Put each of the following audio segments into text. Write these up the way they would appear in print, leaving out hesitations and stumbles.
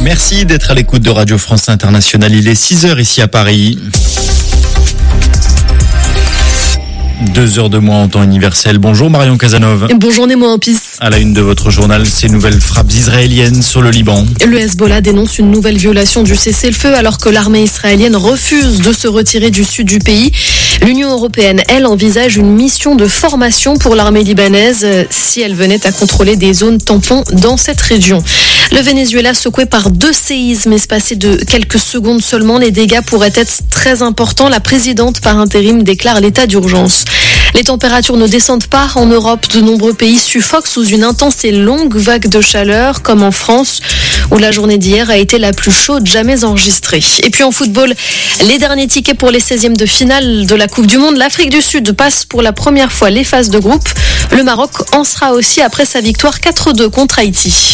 Merci d'être à l'écoute de Radio France Internationale. Il est 6h ici à Paris. 2 heures de moins en temps universel. Bonjour Marion Casanov. Bonjour Nemo Ampis. À la une de votre journal, ces nouvelles frappes israéliennes sur le Liban. Le Hezbollah dénonce une nouvelle violation du cessez-le-feu alors que l'armée israélienne refuse de se retirer du sud du pays. L'Union européenne, elle, envisage une mission de formation pour l'armée libanaise si elle venait à contrôler des zones tampons dans cette région. Le Venezuela secoué par 2 séismes espacés de quelques secondes seulement. Les dégâts pourraient être très importants. La présidente par intérim déclare l'état d'urgence. Les températures ne descendent pas en Europe. De nombreux pays suffoquent sous une intense et longue vague de chaleur, comme en France, où la journée d'hier a été la plus chaude jamais enregistrée. Et puis en football, les derniers tickets pour les 16e de finale de la Coupe du Monde. L'Afrique du Sud passe pour la première fois les phases de groupe. Le Maroc en sera aussi après sa victoire 4-2 contre Haïti.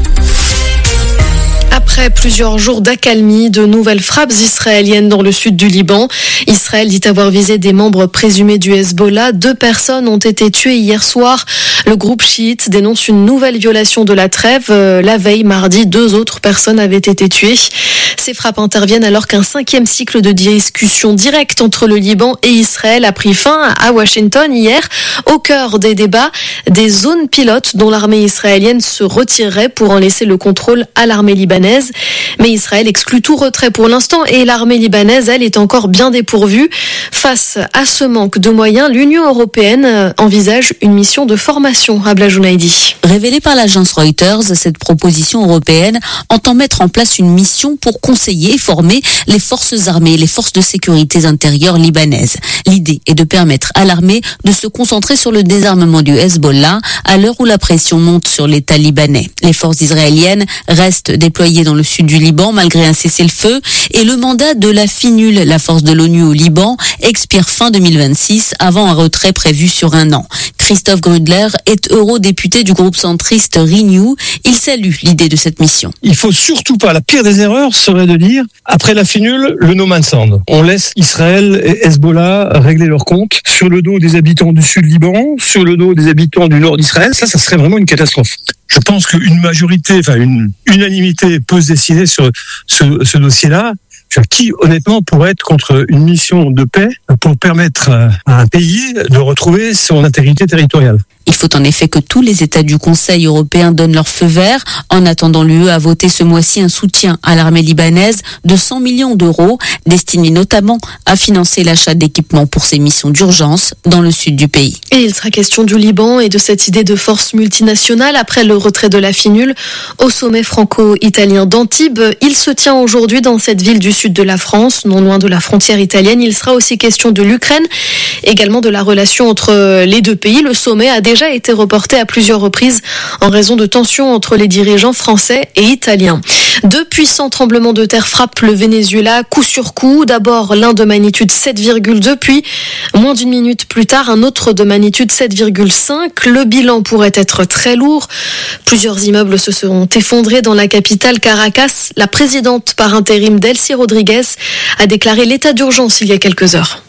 Après plusieurs jours d'accalmie, de nouvelles frappes israéliennes dans le sud du Liban. Israël dit avoir visé des membres présumés du Hezbollah. 2 personnes ont été tuées hier soir. Le groupe chiite dénonce une nouvelle violation de la trêve. La veille, mardi, 2 autres personnes avaient été tuées. Ces frappes interviennent alors qu'un 5e cycle de discussion directe entre le Liban et Israël a pris fin à Washington hier. Au cœur des débats, des zones pilotes dont l'armée israélienne se retirerait pour en laisser le contrôle à l'armée libanaise. Mais Israël exclut tout retrait pour l'instant et l'armée libanaise, elle, est encore bien dépourvue. Face à ce manque de moyens, l'Union européenne envisage une mission de formation à Blajoun-Haïdi. Révélée par l'agence Reuters, cette proposition européenne entend mettre en place une mission pour conseiller et former les forces armées et les forces de sécurité intérieure libanaises. L'idée est de permettre à l'armée de se concentrer sur le désarmement du Hezbollah à l'heure où la pression monte sur l'État libanais. Les forces israéliennes restent déployées dans le sud du Liban malgré un cessez-le-feu et le mandat de la FINUL, la force de l'ONU au Liban, expire fin 2026 avant un retrait prévu sur 1 an. Christophe Grudler est eurodéputé du groupe centriste Renew. Il salue l'idée de cette mission. Il faut surtout pas, la pire des erreurs serait de dire, après la FINUL, le no man's land. On laisse Israël et Hezbollah régler leur compte sur le dos des habitants du sud Liban, sur le dos des habitants du nord d'Israël. Ça serait vraiment une catastrophe. Je pense qu'une majorité, une unanimité peut se décider sur ce dossier-là. Qui, honnêtement, pourrait être contre une mission de paix pour permettre à un pays de retrouver son intégrité territoriale? Il faut en effet que tous les États du Conseil européen donnent leur feu vert. En attendant, l'UE a voté ce mois-ci un soutien à l'armée libanaise de 100 millions d'euros, destiné notamment à financer l'achat d'équipements pour ses missions d'urgence dans le sud du pays. Et il sera question du Liban et de cette idée de force multinationale après le retrait de la FINUL au sommet franco-italien d'Antibes. Il se tient aujourd'hui dans cette ville du sud de la France, non loin de la frontière italienne. Il sera aussi question de l'Ukraine, également de la relation entre les 2 pays. Le sommet a déjà été reporté à plusieurs reprises en raison de tensions entre les dirigeants français et italiens. 2 puissants tremblements de terre frappent le Venezuela coup sur coup. D'abord l'un de magnitude 7,2, puis moins d'une minute plus tard un autre de magnitude 7,5. Le bilan pourrait être très lourd. Plusieurs immeubles se sont effondrés dans la capitale Caracas. La présidente par intérim Delcy Rodriguez a déclaré l'état d'urgence il y a quelques heures.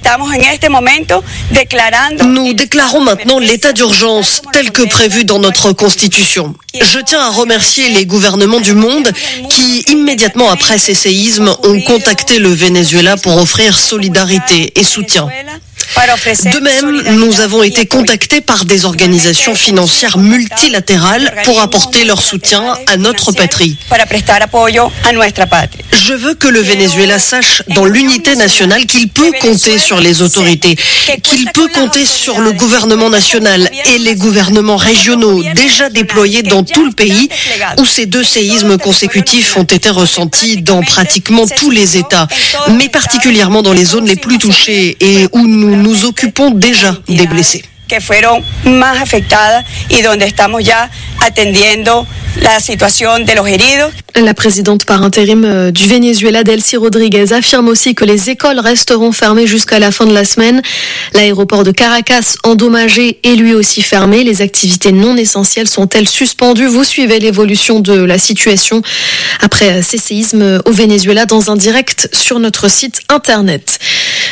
Nous déclarons maintenant l'état d'urgence tel que prévu dans notre Constitution. Je tiens à remercier les gouvernements du monde qui, immédiatement après ces séismes, ont contacté le Venezuela pour offrir solidarité et soutien. De même, nous avons été contactés par des organisations financières multilatérales pour apporter leur soutien à notre patrie. Je veux que le Venezuela sache dans l'unité nationale qu'il peut compter sur les autorités, qu'il peut compter sur le gouvernement national et les gouvernements régionaux déjà déployés dans tout le pays où ces 2 séismes consécutifs ont été ressentis dans pratiquement tous les États, mais particulièrement dans les zones les plus touchées et où nous nous occupons déjà des blessés. que fueron más afectadas y donde estamos ya atendiendo la situación de los heridos. La présidente par intérim du Venezuela, Delcy Rodriguez, affirme aussi que les écoles resteront fermées jusqu'à la fin de la semaine. L'aéroport de Caracas, endommagé, est lui aussi fermé. Les activités non essentielles sont-elles suspendues? Vous suivez l'évolution de la situation après ces séismes au Venezuela dans un direct sur notre site internet.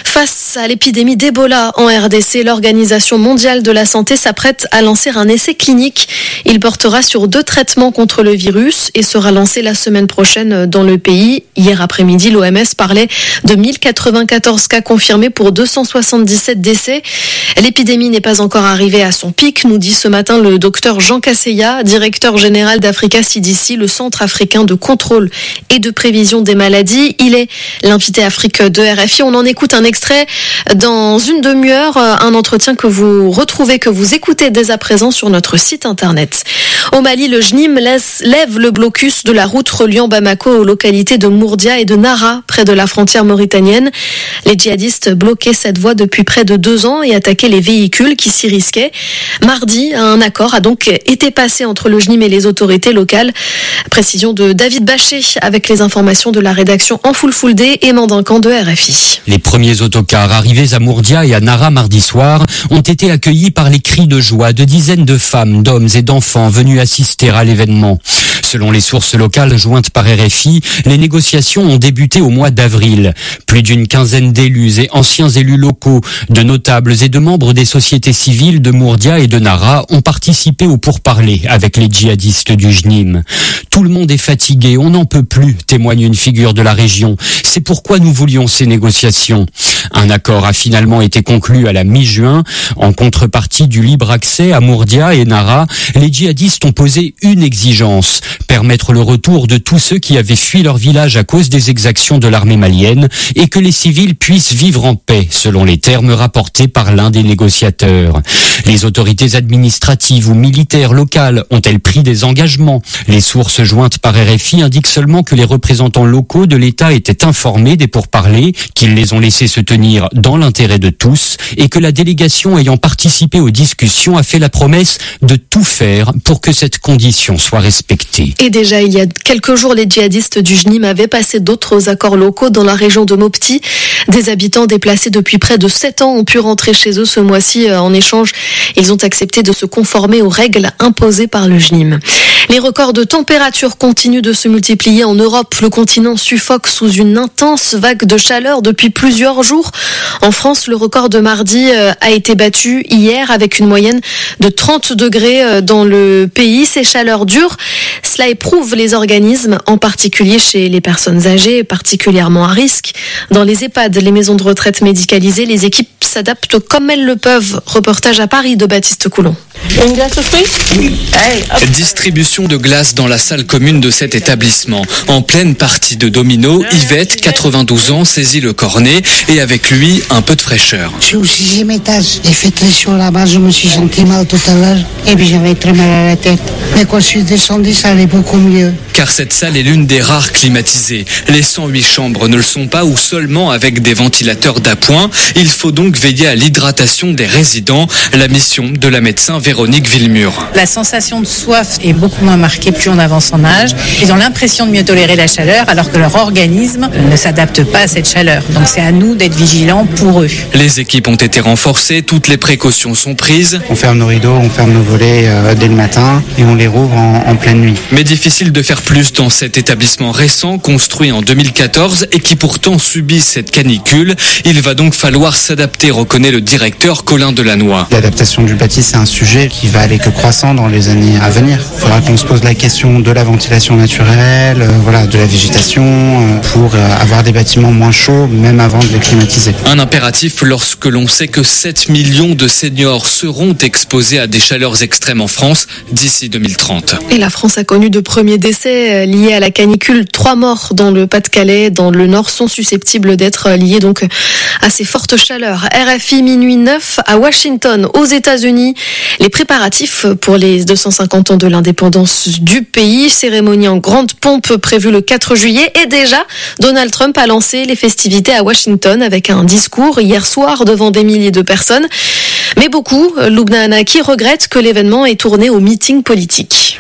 Face à l'épidémie d'Ebola en RDC, l'Organisation mondiale de la santé s'apprête à lancer un essai clinique. Il portera sur 2 traitements contre le virus et sera lancé la semaine prochaine dans le pays. Hier après-midi, l'OMS parlait de 1094 cas confirmés pour 277 décès. L'épidémie n'est pas encore arrivée à son pic, nous dit ce matin le docteur Jean Kasseya, directeur général d'Africa CDC, le Centre africain de contrôle et de prévision des maladies. Il est l'invité Afrique de RFI. On en écoute un extrait dans une demi-heure, un entretien que vous retrouvez, que vous écoutez dès à présent sur notre site internet. Au Mali, le JNIM lève le blocus de la route reliant Bamako aux localités de Mourdia et de Nara, près de la frontière mauritanienne. Les djihadistes bloquaient cette voie depuis près de 2 ans et attaquaient les véhicules qui s'y risquaient. Mardi, un accord a donc été passé entre le JNIM et les autorités locales. Précision de David Bachet avec les informations de la rédaction en full day et Mandincan de RFI. Les premiers autocars arrivés à Mourdia et à Nara mardi soir ont été accueillis par les cris de joie de dizaines de femmes, d'hommes et d'enfants venus assister à l'événement. Selon les sources locales jointes par RFI, les négociations ont débuté au mois d'avril. Plus d'une quinzaine d'élus et anciens élus locaux, de notables et de membres des sociétés civiles de Mourdia et de Nara ont participé aux pourparlers avec les djihadistes du JNIM. Tout le monde est fatigué, on n'en peut plus, témoigne une figure de la région. C'est pourquoi nous voulions ces négociations. Un accord a finalement été conclu à la mi-juin. En contrepartie du libre accès à Mourdia et Nara, les djihadistes ont posé une exigence, permettre le retour de tous ceux qui avaient fui leur village à cause des exactions de l'armée malienne et que les civils puissent vivre en paix, selon les termes rapportés par l'un des négociateurs. Les autorités administratives ou militaires locales ont-elles pris des engagements? Les sources jointes par RFI indiquent seulement que les représentants locaux de l'État étaient informés des pourparlers, qu'ils les ont laissés se tenir dans l'intérêt de tous et que la délégation ayant participé aux discussions a fait la promesse de tout faire pour que cette condition soit respectée. Et déjà, il y a quelques jours, les djihadistes du JNIM avaient passé d'autres accords locaux dans la région de Mopti. Des habitants déplacés depuis près de 7 ans ont pu rentrer chez eux ce mois-ci. En échange, ils ont accepté de se conformer aux règles imposées par le JNIM. Les records de température continuent de se multiplier en Europe. Le continent suffoque sous une intense vague de chaleur depuis plusieurs jours. En France, le record de mardi a été battu hier avec une moyenne de 30 degrés dans le pays. Ces chaleurs durent. Cela éprouve les organismes, en particulier chez les personnes âgées, particulièrement à risque. Dans les EHPAD, les maisons de retraite médicalisées, les équipes s'adaptent comme elles le peuvent. Reportage à Paris de Baptiste Coulon. Une glace aux fruits ? Distribution de glace dans la salle commune de cet établissement. En pleine partie de domino, Yvette, 92 ans, saisit le cornet et avec lui, un peu de fraîcheur. Je suis au 6e étage. J'ai fait très chaud là-bas, je me suis senti mal tout à l'heure et puis j'avais très mal à la tête. Mais quand je suis descendu, ça allait beaucoup mieux. Car cette salle est l'une des rares climatisées. Les 108 chambres ne le sont pas ou seulement avec des ventilateurs d'appoint. Il faut donc veiller à l'hydratation des résidents. La mission de la médecin Véronique Villemur. La sensation de soif est beaucoup moins marquée plus on avance en âge. Ils ont l'impression de mieux tolérer la chaleur alors que leur organisme ne s'adapte pas à cette chaleur. Donc c'est à nous d'être vigilants pour eux. Les équipes ont été renforcées, toutes les précautions sont prises. On ferme nos rideaux, on ferme nos volets dès le matin et on les rouvre en pleine nuit. Mais difficile de faire plus dans cet établissement récent construit en 2014 et qui pourtant subit cette canicule. Il va donc falloir s'adapter, reconnaît le directeur Colin Delannoy. L'adaptation du bâti, c'est un sujet qui va aller que croissant dans les années à venir. Il faudra qu'on se pose la question de la ventilation naturelle, de la végétation, pour avoir des bâtiments moins chauds, même avant de les climatiser. Un impératif lorsque l'on sait que 7 millions de seniors seront exposés à des chaleurs extrêmes en France d'ici 2030. Et la France a connu de premiers décès liés à la canicule. 3 morts dans le Pas-de-Calais, dans le Nord, sont susceptibles d'être liés donc à ces fortes chaleurs. RFI minuit 9 à Washington, aux États-Unis. Les préparatifs pour les 250 ans de l'indépendance du pays. Cérémonie en grande pompe prévue le 4 juillet. Et déjà, Donald Trump a lancé les festivités à Washington avec un discours hier soir devant des milliers de personnes. Mais beaucoup, Lubna Anaki, regrettent que l'événement ait tourné au meeting politique.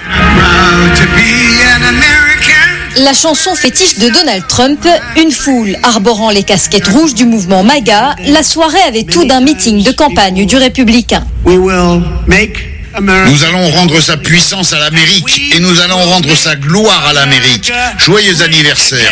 La chanson fétiche de Donald Trump, une foule arborant les casquettes rouges du mouvement MAGA, la soirée avait tout d'un meeting de campagne du républicain. We will make Nous allons rendre sa puissance à l'Amérique et nous allons rendre sa gloire à l'Amérique. Joyeux anniversaire.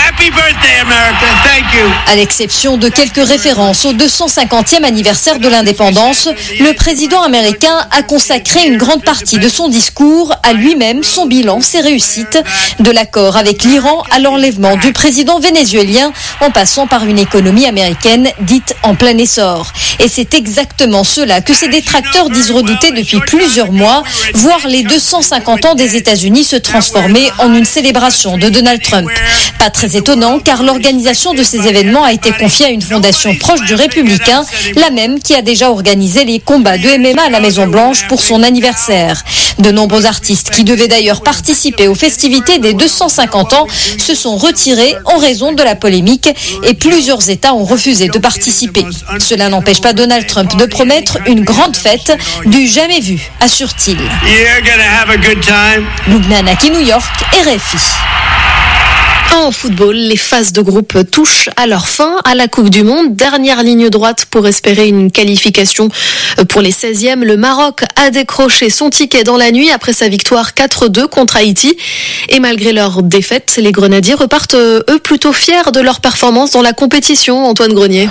À l'exception de quelques références au 250e anniversaire de l'indépendance, le président américain a consacré une grande partie de son discours à lui-même, son bilan, ses réussites, de l'accord avec l'Iran à l'enlèvement du président vénézuélien, en passant par une économie américaine dite en plein essor. Et c'est exactement cela que ses détracteurs disent redouter depuis plusieurs mois, voir les 250 ans des États-Unis se transformer en une célébration de Donald Trump. Pas très étonnant, car l'organisation de ces événements a été confiée à une fondation proche du républicain, la même qui a déjà organisé les combats de MMA à la Maison-Blanche pour son anniversaire. De nombreux artistes qui devaient d'ailleurs participer aux festivités des 250 ans se sont retirés en raison de la polémique et plusieurs États ont refusé de participer. Cela n'empêche pas Donald Trump de promettre une grande fête du jamais vu, assure-t-il. Lubnanaki, New York, RFI. En football, les phases de groupe touchent à leur fin à la Coupe du Monde. Dernière ligne droite pour espérer une qualification pour les 16e. Le Maroc a décroché son ticket dans la nuit après sa victoire 4-2 contre Haïti. Et malgré leur défaite, les Grenadiers repartent eux plutôt fiers de leur performance dans la compétition. Antoine Grenier.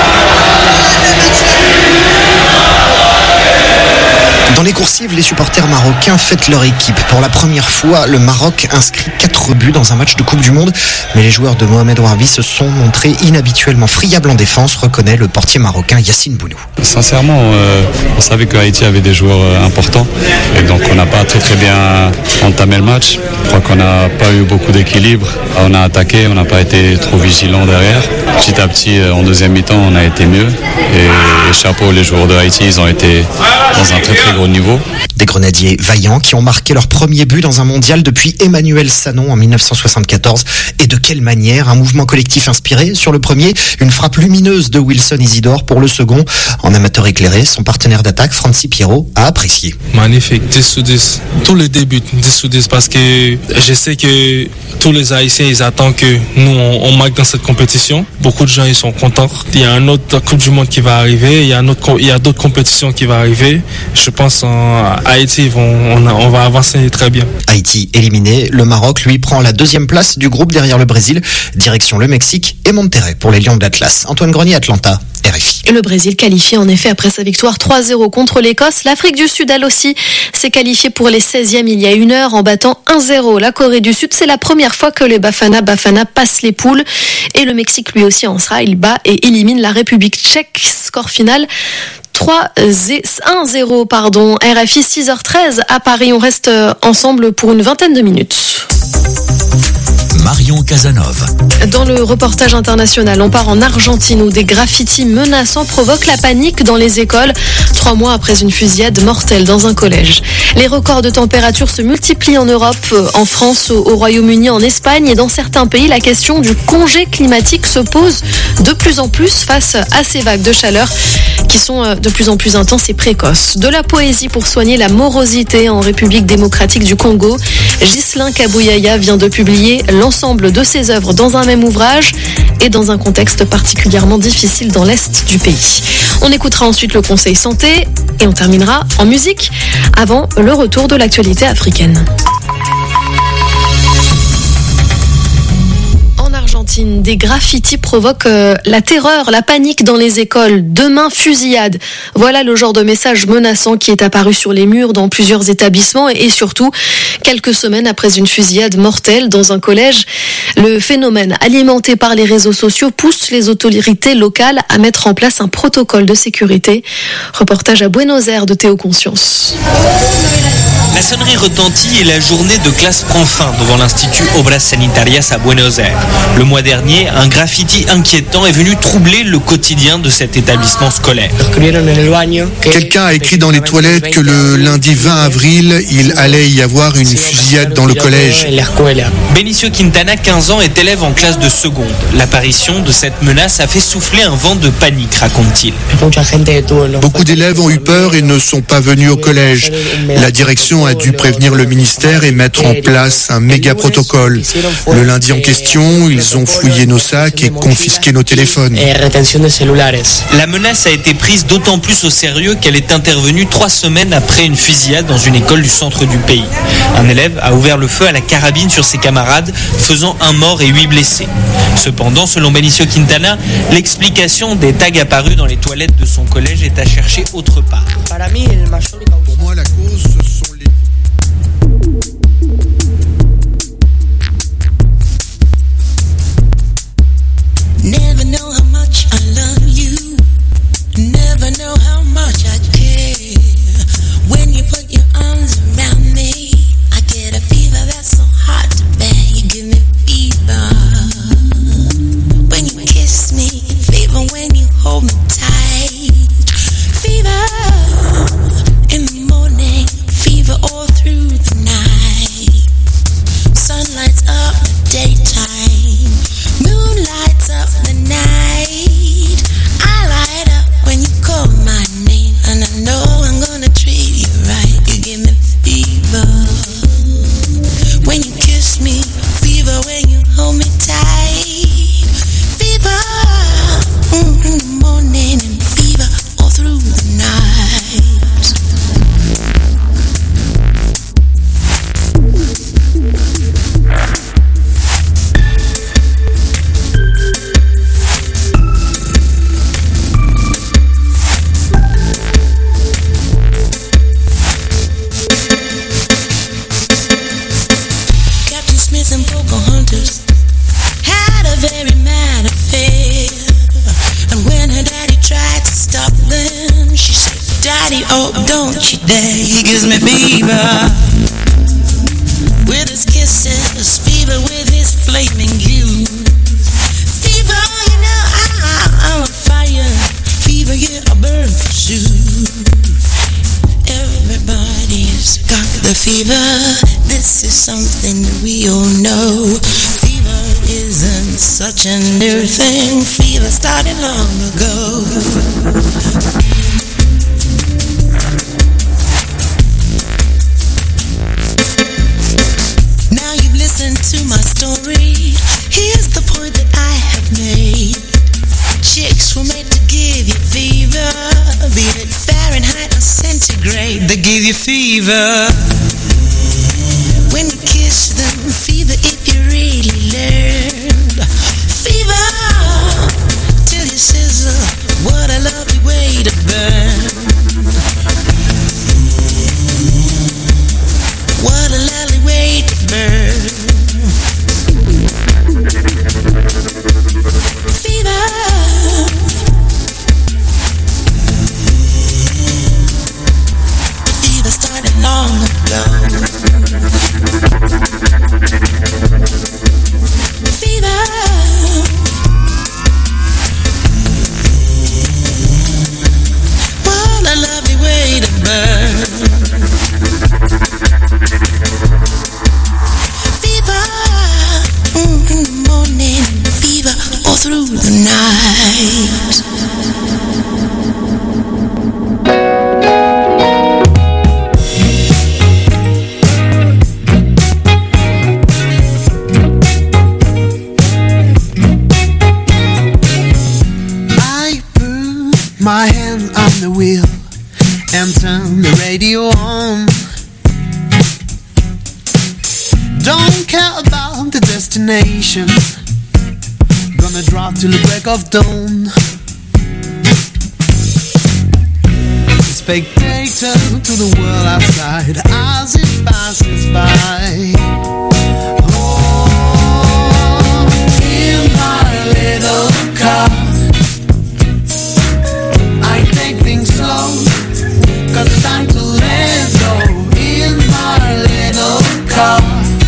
Dans les coursives, les supporters marocains fêtent leur équipe. Pour la première fois, le Maroc inscrit 4 buts dans un match de Coupe du Monde. Mais les joueurs de Mohamed Ouarbi se sont montrés inhabituellement friables en défense, reconnaît le portier marocain Yassine Bounou. Sincèrement, on savait que Haïti avait des joueurs importants. Et donc on n'a pas très bien entamé le match. Je crois qu'on n'a pas eu beaucoup d'équilibre. On a attaqué, on n'a pas été trop vigilant derrière. Petit à petit, en deuxième mi-temps, on a été mieux. Et chapeau, les joueurs de Haïti, ils ont été dans un très gros niveau. Des Grenadiers vaillants qui ont marqué leur premier but dans un mondial depuis Emmanuel Sanon en 1974. Et de quelle manière? Un mouvement collectif inspiré sur le premier, une frappe lumineuse de Wilson Isidore pour le second. En amateur éclairé, son partenaire d'attaque, Francis Pierrot, a apprécié. Magnifique, 10 sur 10. Tous les débuts, 10 sur 10, parce que je sais que tous les Haïtiens, ils attendent que nous, on marque dans cette compétition. Beaucoup de gens, ils sont contents. Il y a un autre Coupe du Monde qui va arriver, il y a d'autres compétitions qui vont arriver. Je pense en Haïti, on va avancer très bien. Haïti éliminé, le Maroc, lui, prend la deuxième place du groupe derrière le Brésil. Direction le Mexique et Monterrey pour les Lions de l'Atlas. Antoine Grenier, Atlanta. RFI. Le Brésil qualifié en effet après sa victoire 3-0 contre l'Écosse. L'Afrique du Sud, elle aussi, s'est qualifiée pour les 16e il y a 1 heure en battant 1-0 la Corée du Sud. C'est la première fois que les Bafana passent les poules. Et le Mexique, lui aussi, en sera. Il bat et élimine la République tchèque. Score final 1-0, RFI 6h13 à Paris. On reste ensemble pour une vingtaine de minutes. Marion Casanov. Dans le reportage international, on part en Argentine où des graffitis menaçants provoquent la panique dans les écoles 3 mois après une fusillade mortelle dans un collège. Les records de température se multiplient en Europe, en France, au Royaume-Uni, en Espagne et dans certains pays. La question du congé climatique se pose de plus en plus face à ces vagues de chaleur qui sont de plus en plus intenses et précoces. De la poésie pour soigner la morosité en République démocratique du Congo. Ghislain Kabouyaya vient de publier l'ensemble de ses œuvres dans un même ouvrage et dans un contexte particulièrement difficile dans l'est du pays. On écoutera ensuite le conseil santé et on terminera en musique avant le retour de l'actualité africaine. Argentine, des graffitis provoquent la terreur, la panique dans les écoles. Demain, fusillade. Voilà le genre de message menaçant qui est apparu sur les murs dans plusieurs établissements et surtout quelques semaines après une fusillade mortelle dans un collège. Le phénomène alimenté par les réseaux sociaux pousse les autorités locales à mettre en place un protocole de sécurité. Reportage à Buenos Aires de Théo Conscience. La sonnerie retentit et la journée de classe prend fin devant l'Institut Obras Sanitarias à Buenos Aires. Le mois dernier, un graffiti inquiétant est venu troubler le quotidien de cet établissement scolaire. Quelqu'un a écrit dans les toilettes que le lundi 20 avril, il allait y avoir une fusillade dans le collège. Benicio Quintana, 15 ans, est élève en classe de seconde. L'apparition de cette menace a fait souffler un vent de panique, raconte-t-il. Beaucoup d'élèves ont eu peur et ne sont pas venus au collège. La direction a dû prévenir le ministère et mettre en place un méga protocole. Le lundi en question, ils ont fouillé nos sacs et confisqué nos téléphones. La menace a été prise d'autant plus au sérieux qu'elle est intervenue 3 semaines après une fusillade dans une école du centre du pays. Un élève a ouvert le feu à la carabine sur ses camarades, faisant 1 mort et 8 blessés. Cependant, selon Benicio Quintana, l'explication des tags apparus dans les toilettes de son collège est à chercher autre part. Pour moi, la cause, ce sont les... Never know how much I love you. Never know how much I care. When you put your arms around me, I get a fever that's so hard to bear. You give me fever when you kiss me, fever when you hold me tight, fever in the morning, fever all through the night. Sun lights up the daytime, moon lights up the night. I light up when you call my name, and I know I'm gonna treat you right. You give me fever when you kiss me, fever when you hold me tight, fever in the morning and fever all through the night. Captain Smith and Pocahontas had a very mad affair, and when her daddy tried to stop them, she said, "Daddy, oh, don't you dare, he gives me fever with his kisses, fever with his flaming youth, fever, you know I'm on fire, fever, yeah, I burn for you. Everybody's got the fever. This is something that we all know. Fever isn't such a new thing. Fever started long ago. Now you've listened to my story. Here's the point that I have made. Chicks were made to give you fever, be it Fahrenheit or centigrade. They give you fever when you kiss them. Fever if you really learned. Fever till you sizzle. What a lovely way to burn. What a lovely way to burn. Fever. Fever started long ago. Fever. What a lovely way to burn. Fever in the morning, fever all through the night. I put my hand on the wheel and turn the radio on. Don't care about the destination. Gonna drive till the break of dawn. Spectator to the world outside as it passes by. Oh, in my little car, I take things slow, 'cause it's time to let go. In my little car,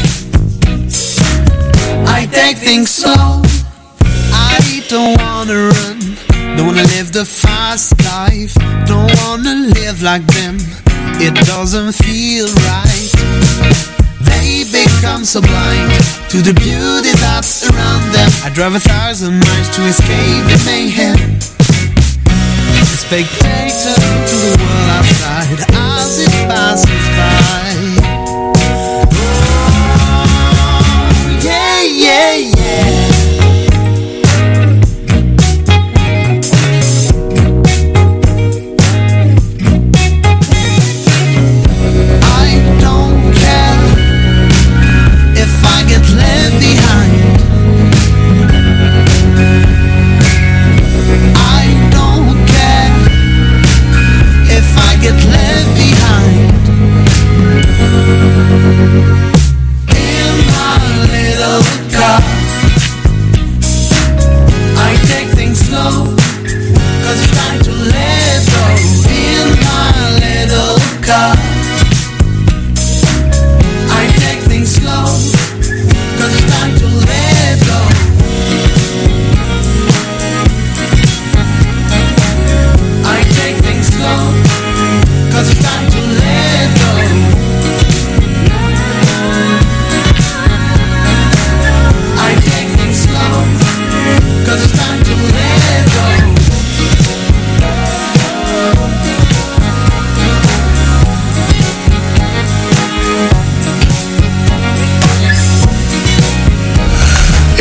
I take things slow. I don't wanna run, don't wanna live the fast life, don't wanna live like them, it doesn't feel right. They become so blind to the beauty that's around them. I drive 1,000 miles to escape the mayhem. A spectator to the world outside as it passes by.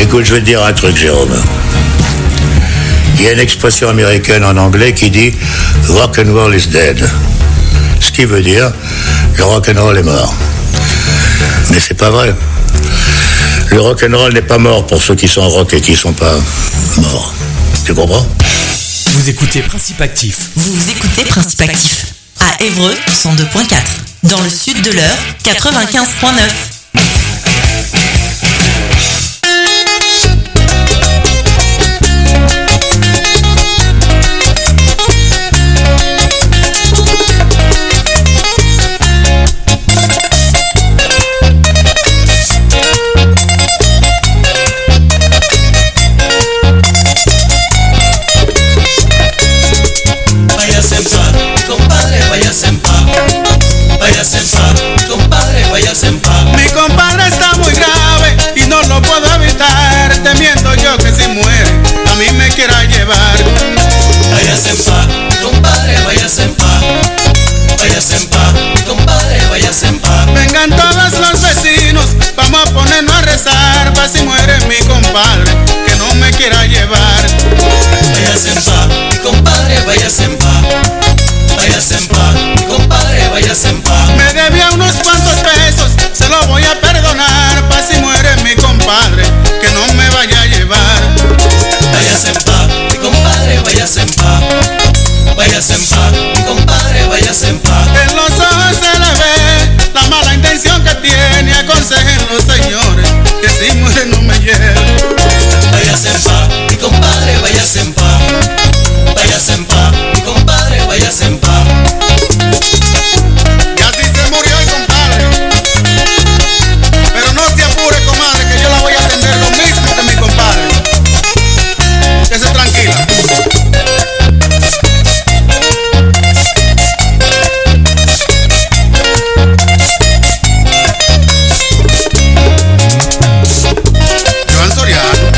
Écoute, je vais te dire un truc, Jérôme. Il y a une expression américaine en anglais qui dit « rock and roll is dead ». Ce qui veut dire « le rock and roll est mort ». Mais c'est pas vrai. Le rock and roll n'est pas mort pour ceux qui sont rock et qui sont pas morts. Tu comprends? Vous écoutez Principe Actif. Vous écoutez Principe Actif. À Évreux, 102.4. Dans le sud de l'Eure, 95.9. Mi compadre está muy grave y no lo puedo evitar, temiendo yo que si muere a mí me quiera llevar. Váyase en paz, compadre, váyase en paz. Váyase en paz, compadre, váyase en paz. Vengan todos los vecinos, vamos a ponernos a rezar, pa' si muere mi compadre, que no me quiera llevar. Váyase en paz, compadre, váyase en paz. Váyase en paz, compadre, váyase en paz. Me debía unos cuantos pesos, se lo voy a perdonar, pa' si muere mi compadre, que no me vaya a llevar. Váyase en paz, compadre, váyase en paz. Váyase en paz, compadre, váyase en paz. En los ojos se le ve la mala intención que tiene, aconsejen los señores, que si muere no me lleve. Váyase en paz, compadre, váyase en paz. Váyase en paz, compadre, váyase en paz. Y así se murió el compadre. Pero no se apure, comadre, que yo la voy a atender lo mismo que mi compadre. Que se tranquila. Joan Soriano.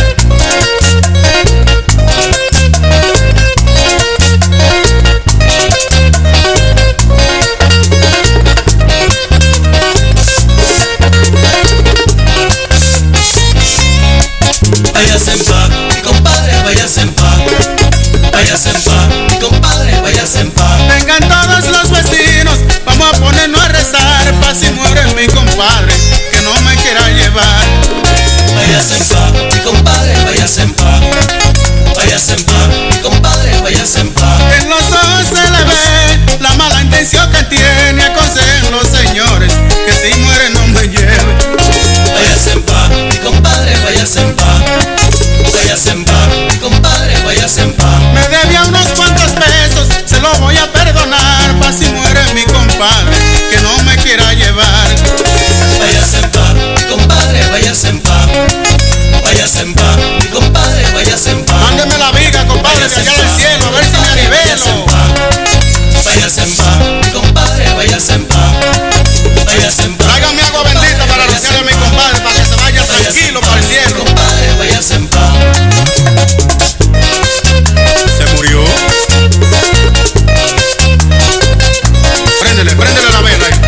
Váyase en paz, compadre, váyase en paz. Váyase en paz, compadre, váyase en paz. Vengan todos los vecinos, vamos a ponernos a rezar, pa' si muere mi compadre, que no me quiera llevar. Váyase en paz, compadre, váyase en paz. Váyase en paz, compadre, váyase en paz. En los ojos se le ve la mala intención que tiene, aconsejen los señores, que si muere no me lleve. Váyase en paz, compadre, váyase en paz. Váyase en paz, compadre, váyase en paz. Me debía unos cuantos pesos, se lo voy a perdonar, pa' si muere mi compadre, que no me quiera llevar. Váyase en paz, compadre, váyase en paz. Váyase en paz, compadre, váyase en paz. Mándeme la viga, compadre, de allá del cielo, a ver si me alivelo. Váyase en paz, compadre, váyase en paz. Váyase en paz. Tráigame agua bendita para rociarle a mi compadre, para que se vaya tranquilo para el cielo. Compadre, váyase en paz. Se murió. Préndele la vela ahí.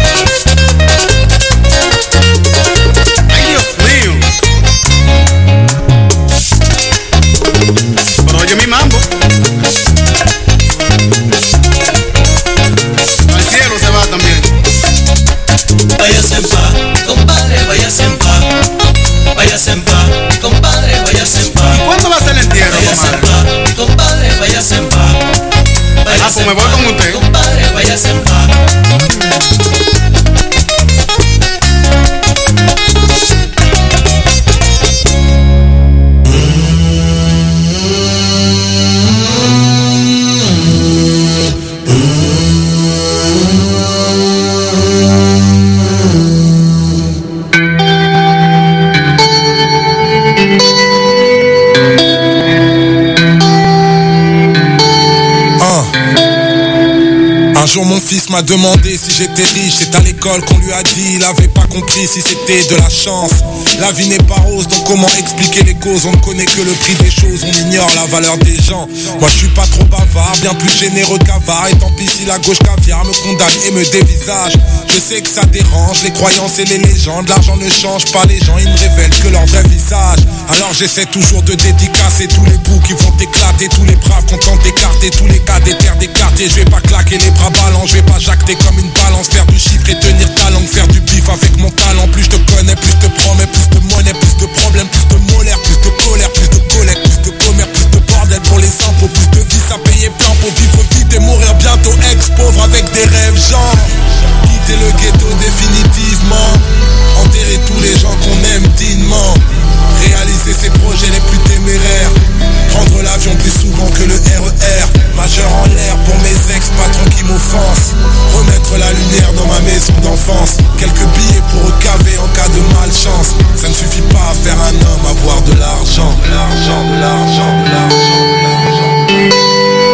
Ay, Dios mío. Pero oye mi mambo. Al cielo se va también. Váyase en paz, compadre, váyase en paz. Váyase en paz, compadre, váyase en paz. ¿Y cuándo va a ser el entierro, Váyase en comadre? paz, compadre, váyase en paz. Ah, pues me voy con usted. Compadre, váyase en paz. Un jour mon fils m'a demandé si j'étais riche. C'est à l'école qu'on lui a dit, il avait pas compris si c'était de la chance. La vie n'est pas rose, donc comment expliquer les causes? On ne connaît que le prix des choses, on ignore la valeur des gens. Moi je suis pas trop bavard, bien plus généreux qu'avare. Et tant pis si la gauche caviar me condamne et me dévisage. Je sais que ça dérange, les croyances et les légendes. L'argent ne change pas les gens, ils ne révèlent que leur vrai visage. Alors j'essaie toujours de dédicacer tous les bouts qui vont éclater, tous les braves contents d'écarter, tous les cas des terres des quartiers. Je vais pas claquer les bras ballants, je vais pas jacter comme une balance. Faire du chiffre et tenir ta langue, faire du bif avec mon talent. Plus je te connais, plus je te promets, plus de monnaie, plus de problèmes, plus de molaire, plus de colère, plus de collecte, plus de commerce, plus de bordel pour les impôts, plus de vies à payer plein pour vivre vite et mourir bientôt ex-pauvre avec des rêves genre quitter le ghetto définitivement, enterrer tous les gens qu'on aime dignement, réaliser ses projets les plus téméraires, prendre l'avion plus souvent que le RER, majeur en l'air pour mes ex-patrons qui m'offensent, remettre la lumière dans ma maison d'enfance, quelques billets pour recaver en cas de malchance. Ça ne suffit pas à faire un homme, avoir de l'argent, de l'argent, de l'argent, de l'argent, de l'argent.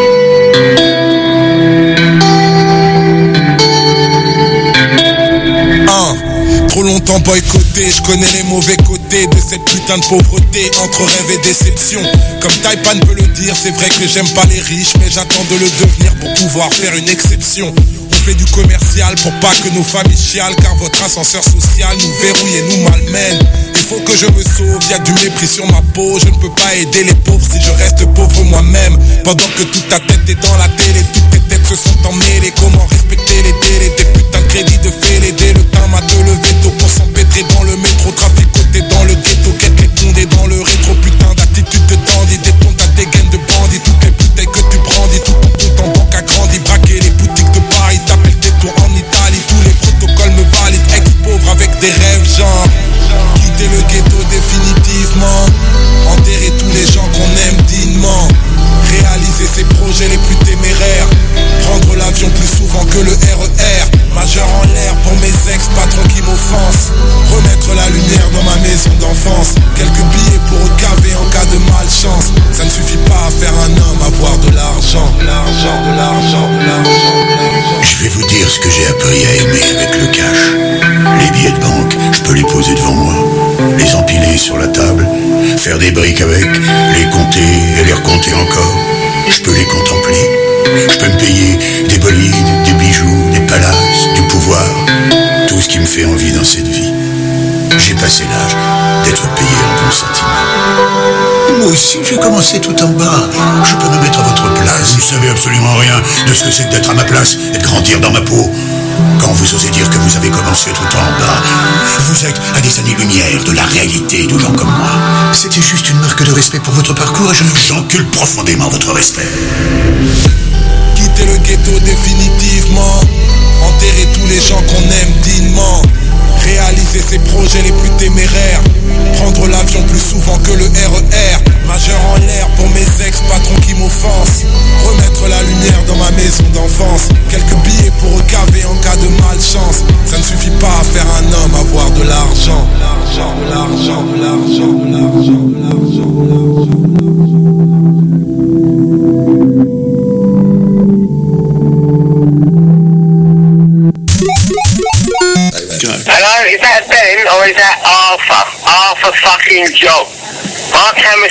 Trop longtemps boycotté, je connais les mauvais côtés de cette putain de pauvreté, entre rêve et déception. Comme Taipan peut le dire, c'est vrai que j'aime pas les riches, mais j'attends de le devenir pour pouvoir faire une exception. On fait du commercial pour pas que nos familles chialent, car votre ascenseur social nous verrouille et nous malmène. Il faut que je me sauve, y'a du mépris sur ma peau. Je ne peux pas aider les pauvres si je reste pauvre moi-même. Pendant que toute ta tête est dans la télé, toutes tes têtes se sont emmêlées. Comment respecter les délais, des putains de crédits de fêlés. Le temps m'a de lever tôt pour s'empêtrer dans le métro. Traficoter dans le ghetto, quête les condés dans le rétro. Putain d'attitude de dandy, des tontes à des gaines de bandits. Toutes les bouteilles que tu brandis, tout ton compte en banque a grandi. Braquer les boutiques de Paris, t'appelles tes tours en Italie. Tous les protocoles me valident, ex-pauvre avec des rêves genre quitter le ghetto définitivement, enterrer tous les gens qu'on aime dignement, réaliser ses projets les plus téméraires, prendre l'avion plus souvent que le RER, majeur en l'air pour mes ex-patrons qui m'offensent, remettre la lumière dans ma maison d'enfance, quelques billets pour recaver en cas de malchance. Ça ne suffit pas à faire un homme, avoir de l'argent, de l'argent, de l'argent, de l'argent, de l'argent. Je vais vous dire ce que j'ai appris à aimer avec le cash. Les billets de banque, je peux les poser devant moi, les empiler sur la table, faire des briques avec, les compter et les recompter encore. Je peux les contempler, je peux me payer des bolides, des bijoux, des palaces, du pouvoir, tout ce qui me fait envie dans cette vie. J'ai passé l'âge d'être payé en bons sentiments. Moi aussi, j'ai commencé tout en bas. Je peux me mettre à votre place. Vous savez absolument rien de ce que c'est d'être à ma place et de grandir dans ma peau. Quand vous osez dire que vous avez commencé tout en bas, vous êtes à des années-lumière de la réalité de gens comme moi. C'était juste une marque de respect pour votre parcours et j'encule profondément votre respect. Quitter le ghetto définitivement, enterrer tous les gens qu'on aime dignement, réaliser ses projets les plus téméraires, prendre l'avion plus souvent que le RER, majeur en l'air pour mes ex-patrons qui m'offensent, remettre la lumière dans ma maison d'enfance, quelques billets pour recaver en cas de malchance. Ça ne suffit pas à faire un homme, avoir de l'argent, de l'argent, de l'argent, de l'argent, de l'argent, de l'argent, de l'argent. Hello, is that Ben or is that Arthur? Arthur fucking Job. Mark Hammer